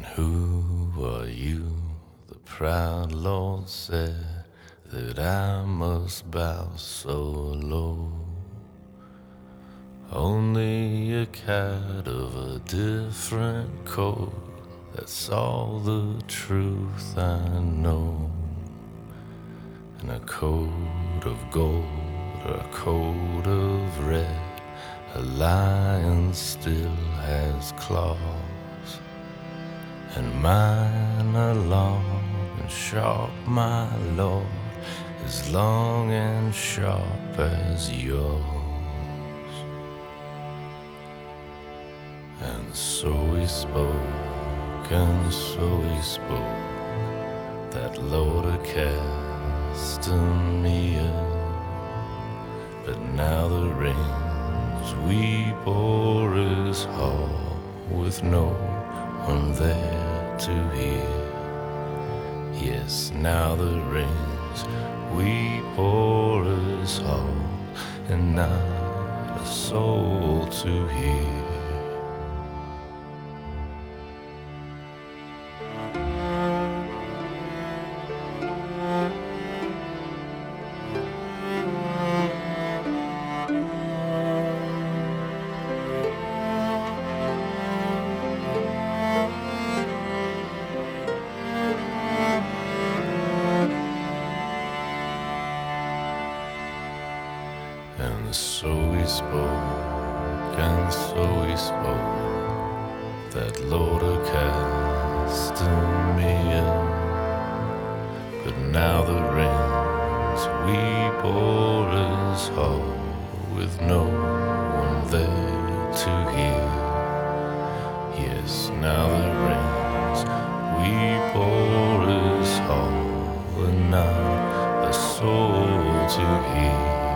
Who are you? The proud Lord said that I must bow so low. Only a cat of a different coat, that's all the truth I know. And a coat of gold or a coat of red, a lion still has claws. And mine are long and sharp, my Lord, as long and sharp as yours. And so he spoke, and so he spoke, that Lord of Castamere. But now the rains weep o'er his hall, with no one there to hear. Yes, now the rains weep o'er his hall, and not a soul to hear. And so he spoke, and so he spoke, that Lord of Castamere. But now the rains weep o'er his hall, with no one there to hear. Yes, now the rains weep o'er his hall, and not a soul to hear.